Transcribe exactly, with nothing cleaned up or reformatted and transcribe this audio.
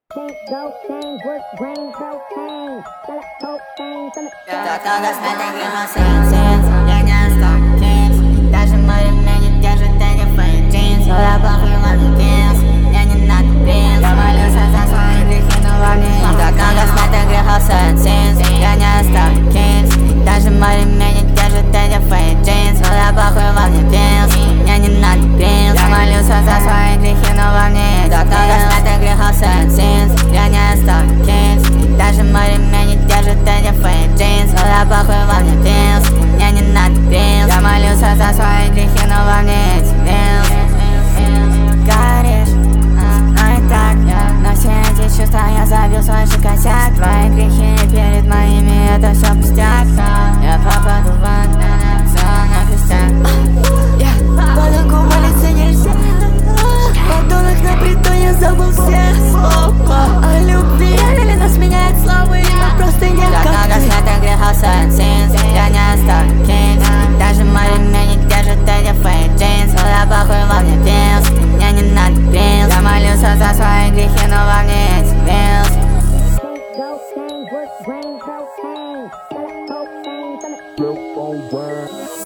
Только света греха я не остаюсь. Даже море меня не держит, эти фейк джинс. Я плохой манекенс, мне не надо принц. Я молюсь за свои грехи, но во мне только света греха я не остаюсь. Даже море меня не держит, эти фейк джинс. Я плохой манекенс, мне не надо принц. Я молюсь за свои грехи, но во мне только света греха я не остаюсь. Даже море меня не держит, эти фейк джинс. Я плохой во мне принц, мне не надо принц. Я молюсь за свои грехи, но во мне эти принц. Горишь, но и так, на все эти чувства я забил свой же косяк. Твои грехи перед моими, это все пустяк. Я попаду в ад, все на костях. По-другу молиться нельзя. Подонок на притоне забыл всех слов о любви. Или нас меняет славы, но просто нет как много ты. света греха я не остаюсь. Даже море меня не держит, эти фейк джинс. Я плохой во мне принц, мне не надо принц. Я молюсь за свои грехи, но во мне эти принц.